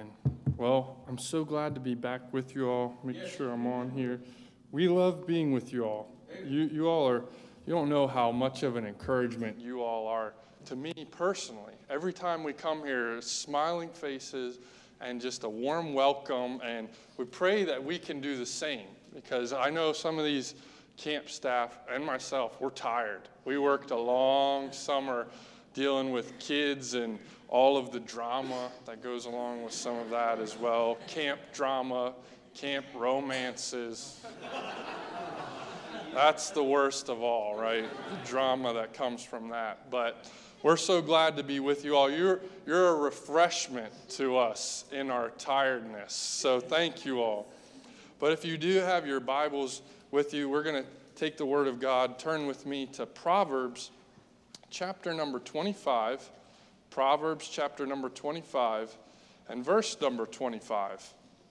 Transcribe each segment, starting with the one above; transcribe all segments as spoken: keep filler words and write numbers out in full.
Amen. Well, I'm so glad to be back with you all. Make sure I'm on here. We love being with you all. You you all are, you don't know how much of an encouragement you all are to me personally. Every time we come here, smiling faces and just a warm welcome, and we pray that we can do the same, because I know some of these camp staff and myself, we're tired. We worked a long summer dealing with kids and all of the drama that goes along with some of that as well. Camp drama, camp romances. That's the worst of all, right? The drama that comes from that. But we're so glad to be with you all. You're, you're a refreshment to us in our tiredness. So thank you all. But if you do have your Bibles with you, we're going to take the Word of God. Turn with me to Proverbs chapter number twenty-five. Proverbs chapter number twenty-five and verse number twenty-five.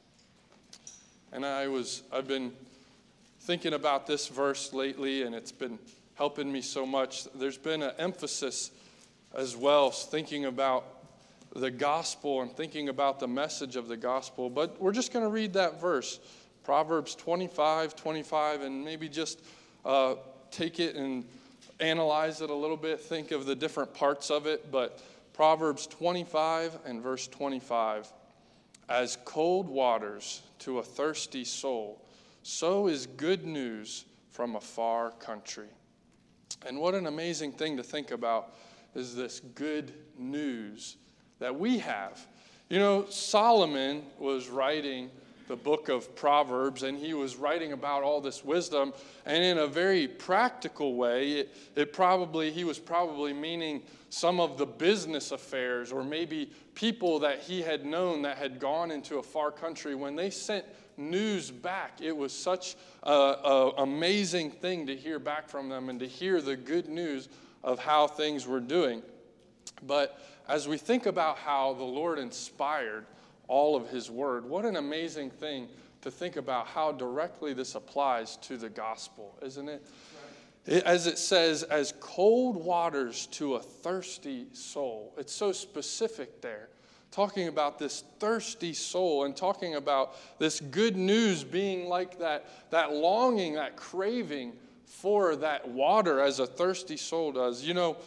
And I was, I've been thinking about this verse lately, and it's been helping me so much. There's been an emphasis as well, thinking about the gospel and thinking about the message of the gospel. But we're just going to read that verse, Proverbs twenty-five, twenty-five, and maybe just uh, take it and analyze it a little bit, think of the different parts of it. But Proverbs twenty-five and verse twenty-five, as cold waters to a thirsty soul, so is good news from a far country. And what an amazing thing to think about is this good news that we have. You know, Solomon was writing the book of Proverbs, and he was writing about all this wisdom, and in a very practical way, it, it probably, he was probably meaning some of the business affairs, or maybe people that he had known that had gone into a far country. When they sent news back, it was such an amazing thing to hear back from them and to hear the good news of how things were doing. But as we think about how the Lord inspired all of his word, what an amazing thing to think about how directly this applies to the gospel, isn't it? Right. It, as it says, as cold waters to a thirsty soul. It's so specific there, talking about this thirsty soul and talking about this good news being like that, that longing, that craving for that water as a thirsty soul does. You know,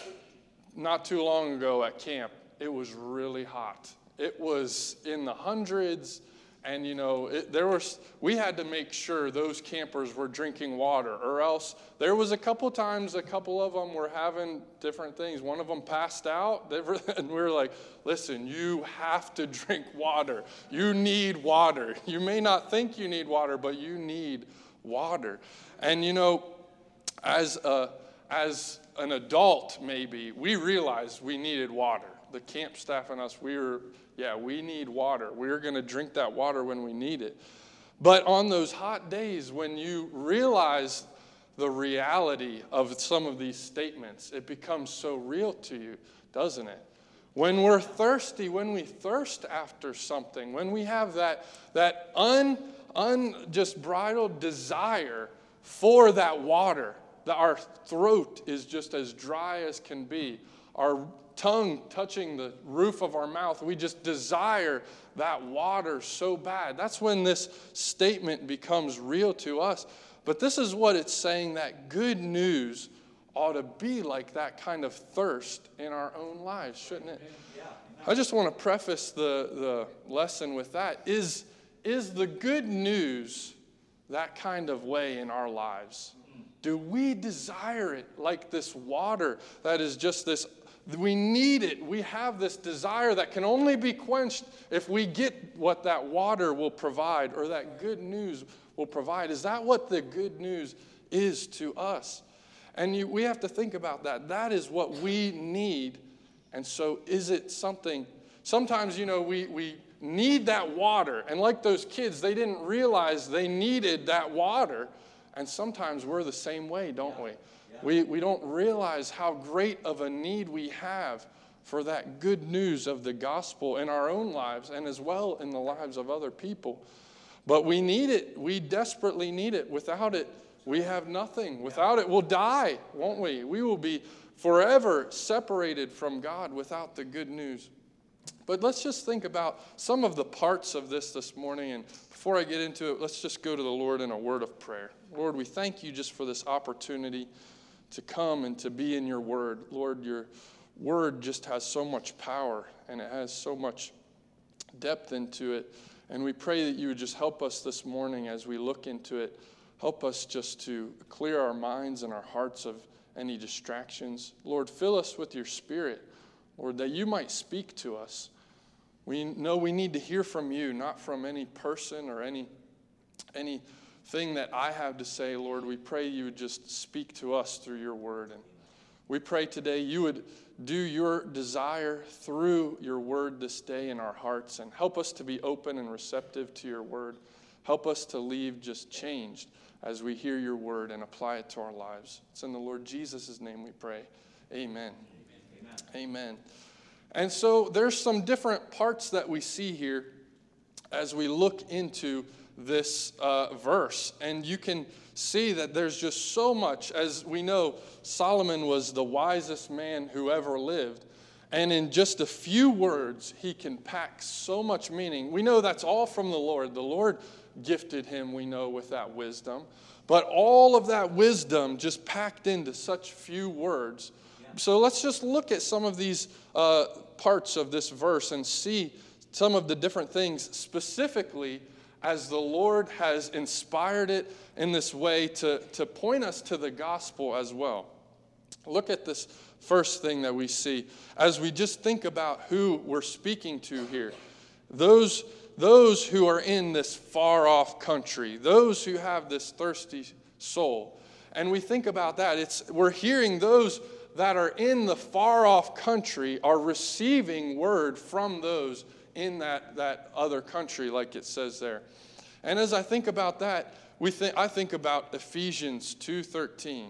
not too long ago at camp, it was really hot. It was in the hundreds, and, you know, it, there was, we had to make sure those campers were drinking water, or else there was a couple times a couple of them were having different things. One of them passed out, and we were like, listen, you have to drink water. You need water. You may not think you need water, but you need water. And, you know, as a, as an adult, maybe, we realized we needed water. The camp staff and us, we were, yeah, we need water. We're going to drink that water when we need it. But on those hot days, when you realize the reality of some of these statements, it becomes so real to you, doesn't it? When we're thirsty, when we thirst after something, when we have that, that un, un just bridled desire for that water, that our throat is just as dry as can be, our tongue touching the roof of our mouth, we just desire that water so bad. That's when this statement becomes real to us. But this is what it's saying, that good news ought to be like that kind of thirst in our own lives, shouldn't it? I just want to preface the, the lesson with that. Is, is the good news that kind of way in our lives? Do we desire it like this water that is just this? We need it. We have this desire that can only be quenched if we get what that water will provide, or that good news will provide. Is that what the good news is to us? And you, we have to think about that. That is what we need. And so is it something, sometimes, you know, we, we need that water. And like those kids, they didn't realize they needed that water. And sometimes we're the same way, don't we? We, we don't realize how great of a need we have for that good news of the gospel in our own lives, and as well in the lives of other people. But we need it. We desperately need it. Without it, we have nothing. Without it, we'll die, won't we? We will be forever separated from God without the good news. But let's just think about some of the parts of this this morning. And before I get into it, let's just go to the Lord in a word of prayer. Lord, we thank you just for this opportunity to come and to be in your word. Lord, your word just has so much power and it has so much depth into it. And we pray that you would just help us this morning as we look into it. Help us just to clear our minds and our hearts of any distractions. Lord, fill us with your Spirit, Lord, that you might speak to us. We know we need to hear from you, not from any person or any anything that I have to say, Lord. We pray you would just speak to us through your word. And we pray today you would do your desire through your word this day in our hearts and help us to be open and receptive to your word. Help us to leave just changed as we hear your word and apply it to our lives. It's in the Lord Jesus' name we pray. Amen. Amen. Amen. And so there's some different parts that we see here as we look into this uh, verse. And you can see that there's just so much. As we know, Solomon was the wisest man who ever lived. And in just a few words, he can pack so much meaning. We know that's all from the Lord. The Lord gifted him, we know, with that wisdom. But all of that wisdom just packed into such few words. So let's just look at some of these uh, parts of this verse and see some of the different things specifically as the Lord has inspired it in this way to, to point us to the gospel as well. Look at this first thing that we see as we just think about who we're speaking to here. Those, those who are in this far-off country, those who have this thirsty soul. And we think about that. It's, we're hearing those that are in the far-off country are receiving word from those in that, that other country, like it says there. And as I think about that, we think I think about Ephesians two thirteen.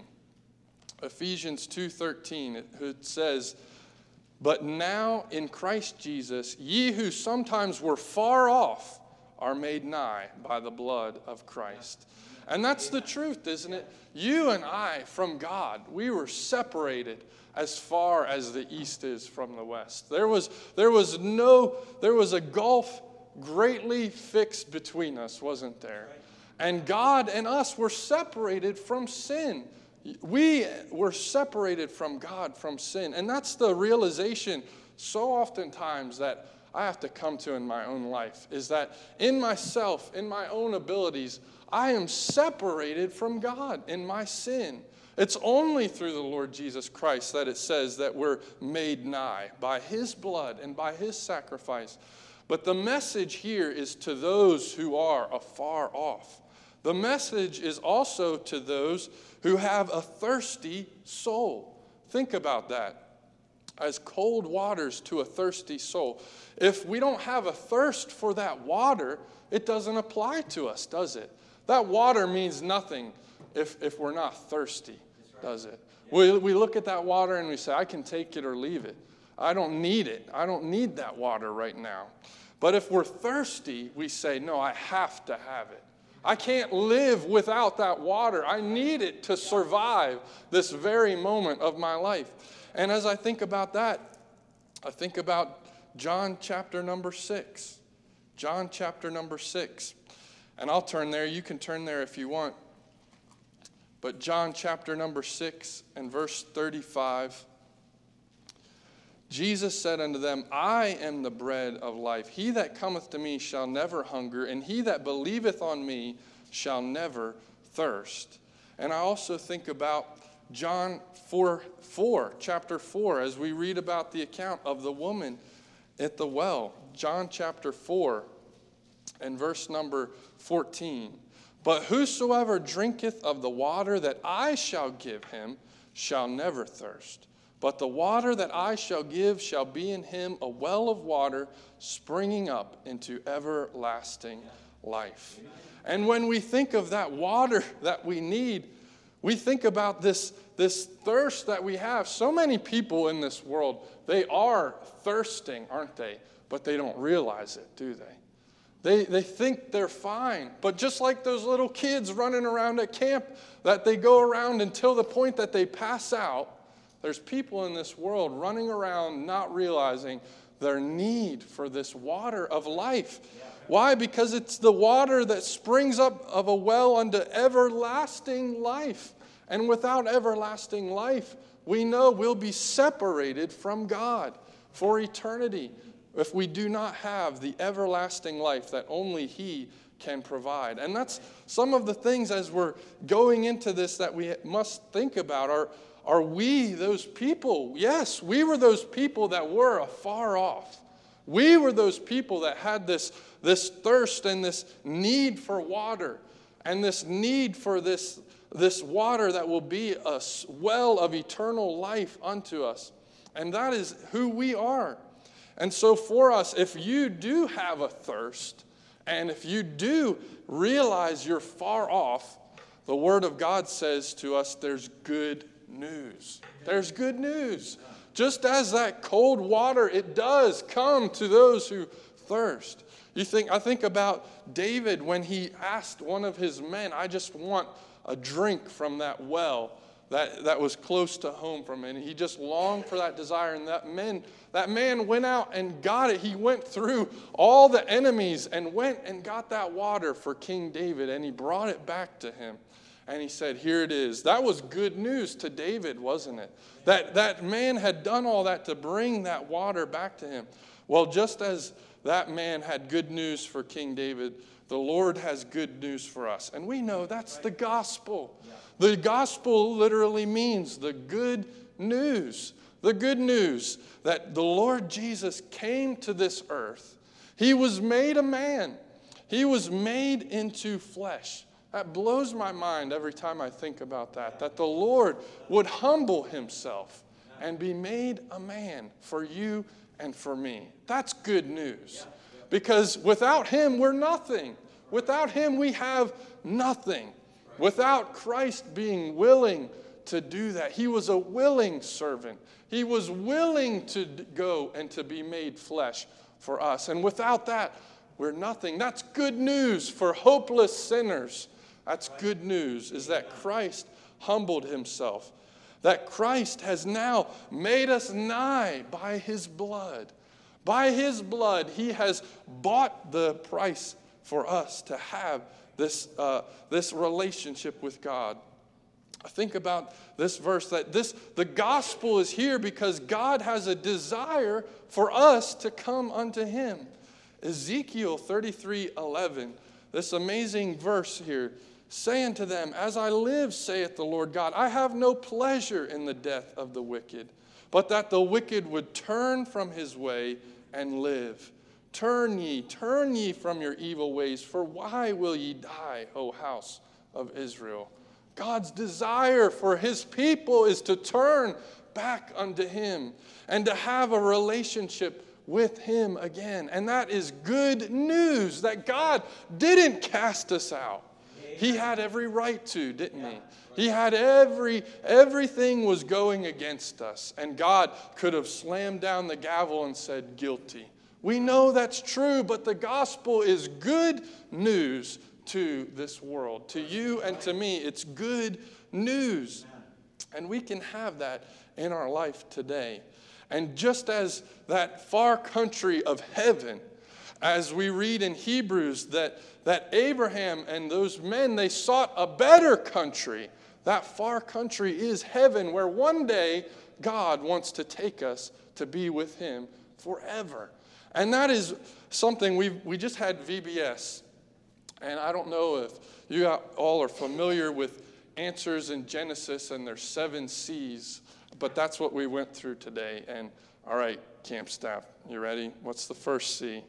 Ephesians two thirteen, it, it says, "But now in Christ Jesus, ye who sometimes were far off are made nigh by the blood of Christ." And that's the truth, isn't it? You and I, from God, we were separated as far as the east is from the west. There was, there was no, there was a gulf greatly fixed between us, wasn't there? And God and us were separated from sin. We were separated from God from sin. And that's the realization so oftentimes that I have to come to in my own life, is that in myself, in my own abilities, I am separated from God in my sin. It's only through the Lord Jesus Christ that it says that we're made nigh by his blood and by his sacrifice. But the message here is to those who are afar off. The message is also to those who have a thirsty soul. Think about that. As cold waters to a thirsty soul. If we don't have a thirst for that water, it doesn't apply to us, does it? That water means nothing if, if we're not thirsty, does it? We, we look at that water and we say, I can take it or leave it. I don't need it. I don't need that water right now. But if we're thirsty, we say, no, I have to have it. I can't live without that water. I need it to survive this very moment of my life. And as I think about that, I think about John chapter number six. John chapter number six. And I'll turn there. You can turn there if you want. But John chapter number six and verse thirty-five. Jesus said unto them, I am the bread of life. He that cometh to me shall never hunger, and he that believeth on me shall never thirst. And I also think about John four, four, chapter four, as we read about the account of the woman at the well. John chapter four and verse number fourteen. But whosoever drinketh of the water that I shall give him shall never thirst. But the water that I shall give shall be in him a well of water springing up into everlasting life. And when we think of that water that we need, we think about this, this thirst that we have. So many people in this world, they are thirsting, aren't they? But they don't realize it, do they? They, they think they're fine. But just like those little kids running around at camp, that they go around until the point that they pass out, there's people in this world running around not realizing their need for this water of life. Why? Because it's the water that springs up of a well unto everlasting life. And without everlasting life, we know we'll be separated from God for eternity if we do not have the everlasting life that only He can provide. And that's some of the things as we're going into this that we must think about. Are, are we those people? Yes, we were those people that were afar off. We were those people that had this, this thirst and this need for water and this need for this, this water that will be a well of eternal life unto us. And that is who we are. And so for us, if you do have a thirst, and if you do realize you're far off, the Word of God says to us, there's good news. There's good news. Just as that cold water, it does come to those who thirst. You think, I think about David when he asked one of his men, I just want a drink from that well that, that was close to home from him. And he just longed for that desire. And that man, that man went out and got it. He went through all the enemies and went and got that water for King David. And he brought it back to him. And he said, here it is. That was good news to David, wasn't it? That, that man had done all that to bring that water back to him. Well, just as that man had good news for King David, the Lord has good news for us. And we know that's the gospel. The gospel literally means the good news. The good news that the Lord Jesus came to this earth. He was made a man. He was made into flesh. That blows my mind every time I think about that, that the Lord would humble himself and be made a man for you and for me. That's good news. Because without him, we're nothing. Without him, we have nothing. Without Christ being willing to do that, he was a willing servant. He was willing to go and to be made flesh for us. And without that, we're nothing. That's good news for hopeless sinners. That's good news, is that Christ humbled himself. That Christ has now made us nigh by his blood. By his blood, he has bought the price for us to have this, uh, this relationship with God. Think about this verse, that this the gospel is here because God has a desire for us to come unto him. Ezekiel thirty-three eleven, this amazing verse here, saying to them, as I live, saith the Lord God, I have no pleasure in the death of the wicked, but that the wicked would turn from his way and live. Turn ye, turn ye from your evil ways, for why will ye die, O house of Israel? God's desire for his people is to turn back unto him and to have a relationship with him again. And that is good news, that God didn't cast us out. He had every right to, didn't he? He had every, everything was going against us. And God could have slammed down the gavel and said, guilty. We know that's true, but the gospel is good news to this world. To you and to me, it's good news. And we can have that in our life today. And just as that far country of heaven, as we read in Hebrews that, that Abraham and those men, they sought a better country. That far country is heaven, where one day God wants to take us to be with him forever. And that is something we we just had V B S. And I don't know if you all are familiar with answers in Genesis and there's seven C's, but that's what we went through today. And all right, camp staff, you ready? What's the first C?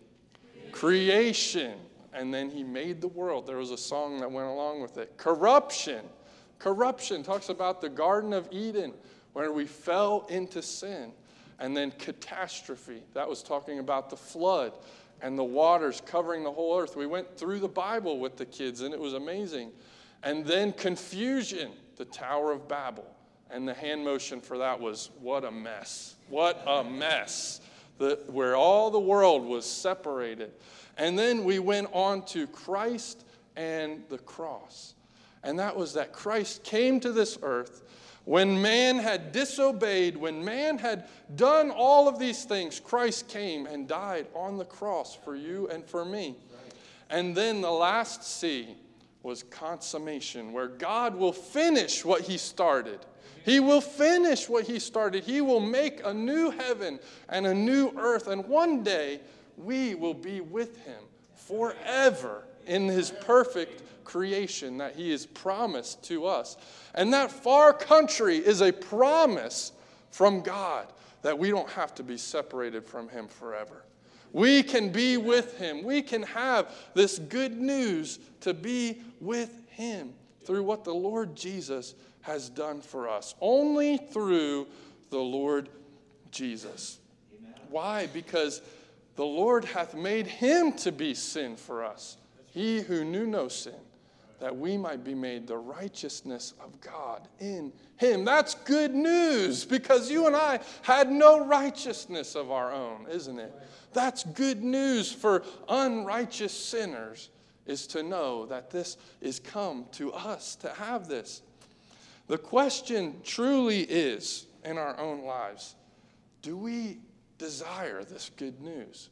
Creation. And then he made the world. There was a song that went along with it. Corruption. Corruption talks about the Garden of Eden, where we fell into sin. And then catastrophe. That was talking about the flood and the waters covering the whole earth. We went through the Bible with the kids, and it was amazing. And then confusion, the Tower of Babel. And the hand motion for that was, what a mess. What a mess. The, where all the world was separated. And then we went on to Christ and the cross. And that was that Christ came to this earth, When man had disobeyed, when man had done all of these things, Christ came and died on the cross for you and for me. And then the last C was consummation, where God will finish what he started. He will finish what he started. He will make a new heaven and a new earth. And one day, we will be with him forever in his perfect creation that he has promised to us. And that far country is a promise from God that we don't have to be separated from him forever. We can be with him. We can have this good news to be with him through what the Lord Jesus has done for us. Only through the Lord Jesus. Amen. Why? Because the Lord hath made him to be sin for us. He who knew no sin, that we might be made the righteousness of God in him. That's good news, because you and I had no righteousness of our own, isn't it? That's good news for unrighteous sinners, is to know that this is come to us to have this. The question truly is, in our own lives, do we desire this good news?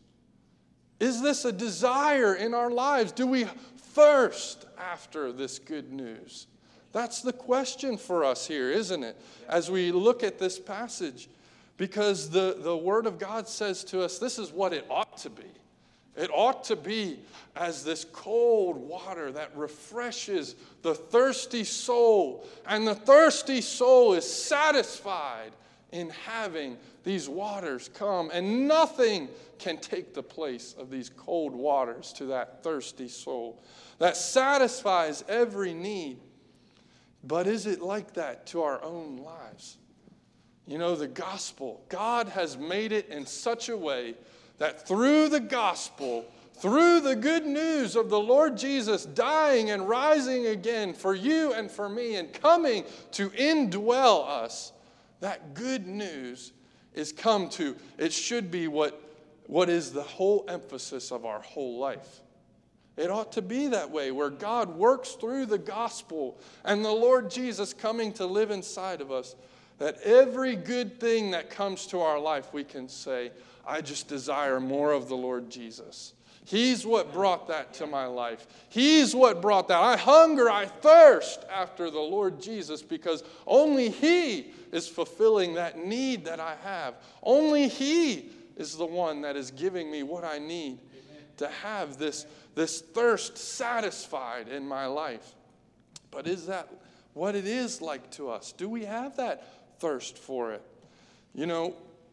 Is this a desire in our lives? Do we thirst after this good news? That's the question for us here, isn't it? As we look at this passage, because the, the Word of God says to us, this is what it ought to be. It ought to be as this cold water that refreshes the thirsty soul. And the thirsty soul is satisfied in having these waters come. And nothing can take the place of these cold waters to that thirsty soul that satisfies every need. But is it like that to our own lives? You know, the gospel, God has made it in such a way that through the gospel, through the good news of the Lord Jesus dying and rising again for you and for me and coming to indwell us, that good news is come to, it should be what, what is the whole emphasis of our whole life. It ought to be that way, where God works through the gospel and the Lord Jesus coming to live inside of us, that every good thing that comes to our life, we can say, I just desire more of the Lord Jesus. He's what brought that to my life. He's what brought that. I hunger, I thirst after the Lord Jesus, because only he is fulfilling that need that I have. Only he is the one that is giving me what I need to have this, this thirst satisfied in my life. But is that what it is like to us? Do we have that thirst for it? You know,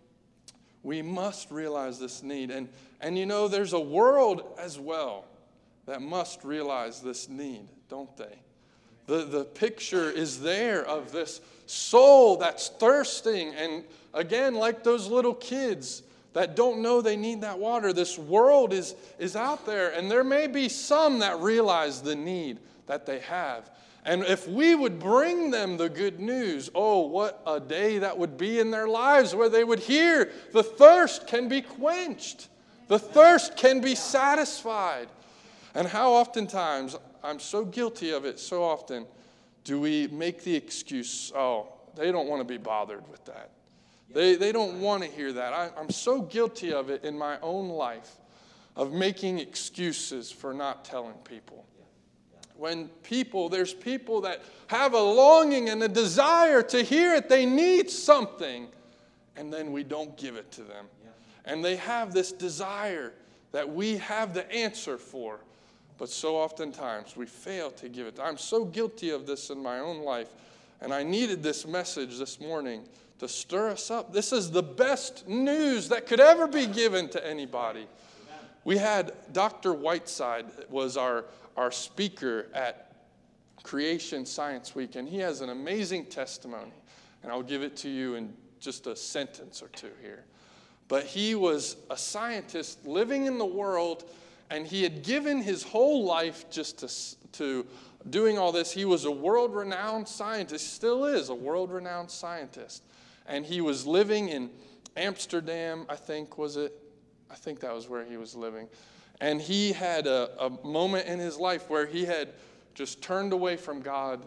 we must realize this need. And, and you know, there's a world as well that must realize this need, don't they? The, the picture is there of this soul that's thirsting. And again, like those little kids that don't know they need that water, this world is, is out there. And there may be some that realize the need that they have. And if we would bring them the good news, oh, what a day that would be in their lives, where they would hear the thirst can be quenched. The thirst can be satisfied. And how oftentimes, I'm so guilty of it, so often, do we make the excuse, oh, they don't want to be bothered with that. They, they don't want to hear that. I, I'm so guilty of it in my own life, of making excuses for not telling people. When people, there's people that have a longing and a desire to hear it. They need something, and then we don't give it to them. Yeah. And they have this desire that we have the answer for, but so oftentimes we fail to give it. I'm so guilty of this in my own life, and I needed this message this morning to stir us up. This is the best news that could ever be given to anybody. Amen. We had Doctor Whiteside was our our speaker at Creation Science Week, and he has an amazing testimony, and I'll give it to you in just a sentence or two here. But he was a scientist living in the world, and he had given his whole life just to, to doing all this. He was a world-renowned scientist, still is a world-renowned scientist, and he was living in Amsterdam, I think, was it? I think that was where he was living. And he had a, a moment in his life where he had just turned away from God.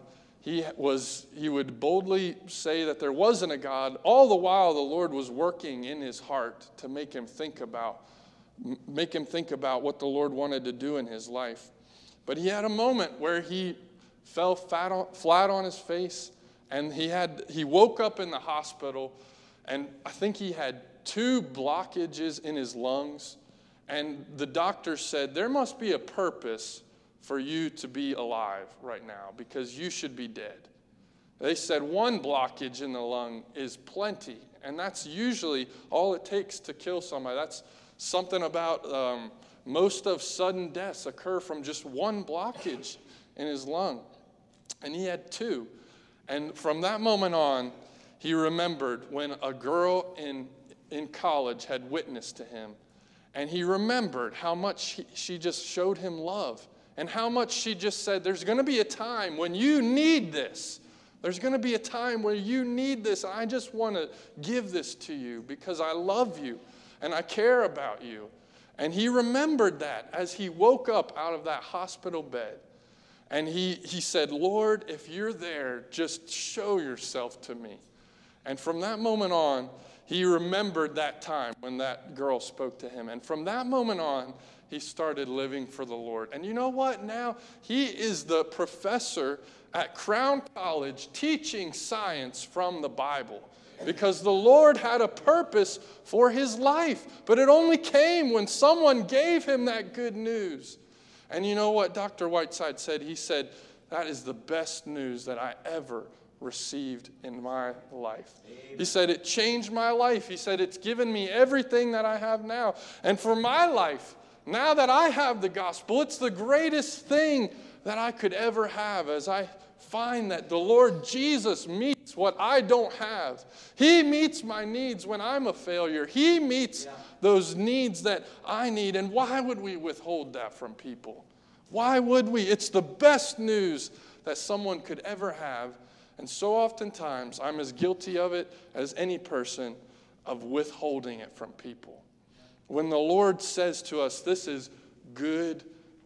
he was he would boldly say that there wasn't a God. All the while the Lord was working in his heart to make him think about make him think about what the Lord wanted to do in his life. But he had a moment where he fell flat on, flat on his face, and he had he woke up in the hospital, and I think he had two blockages in his lungs, and the doctor said there must be a purpose for you to be alive right now, because you should be dead. They said one blockage in the lung is plenty, and that's usually all it takes to kill somebody. That's something about um, most of sudden deaths occur from just one blockage in his lung. And he had two. And from that moment on, he remembered when a girl in, in college had witnessed to him. And he remembered how much he, she just showed him love. And how much she just said, there's going to be a time when you need this. There's going to be a time where you need this. And I just want to give this to you because I love you and I care about you. And he remembered that as he woke up out of that hospital bed. And he, he said, Lord, if you're there, just show yourself to me. And from that moment on, he remembered that time when that girl spoke to him. And from that moment on, he started living for the Lord. And you know what? Now he is the professor at Crown College teaching science from the Bible, because the Lord had a purpose for his life. But it only came when someone gave him that good news. And you know what Doctor Whiteside said? He said, that is the best news that I ever received in my life. Amen. He said, it changed my life. He said, it's given me everything that I have now. And for my life, now that I have the gospel, it's the greatest thing that I could ever have, as I find that the Lord Jesus meets what I don't have. He meets my needs when I'm a failure. He meets yeah. those needs that I need. And why would we withhold that from people? Why would we? It's the best news that someone could ever have. And so oftentimes, I'm as guilty of it as any person, of withholding it from people. When the Lord says to us, this is good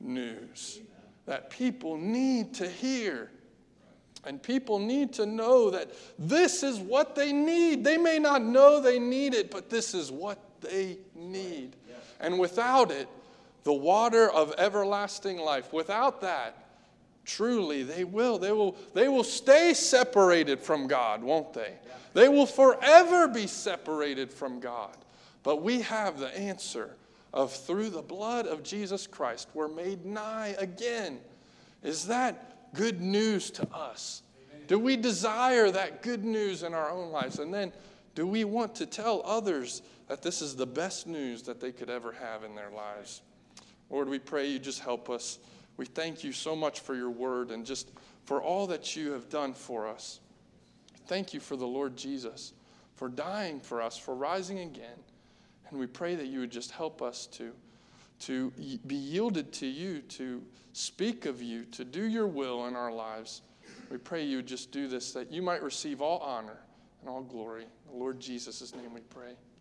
news that people need to hear. And people need to know that this is what they need. They may not know they need it, but this is what they need. And without it, the water of everlasting life, without that, truly they will. They will, they will stay separated from God, won't they? They will forever be separated from God. But we have the answer of, through the blood of Jesus Christ, we're made nigh again. Is that good news to us? Amen. Do we desire that good news in our own lives? And then, do we want to tell others that this is the best news that they could ever have in their lives? Lord, we pray you just help us. We thank you so much for your word and just for all that you have done for us. Thank you for the Lord Jesus, for dying for us, for rising again. And we pray that you would just help us to, to be yielded to you, to speak of you, to do your will in our lives. We pray you would just do this, that you might receive all honor and all glory. In the Lord Jesus' name we pray.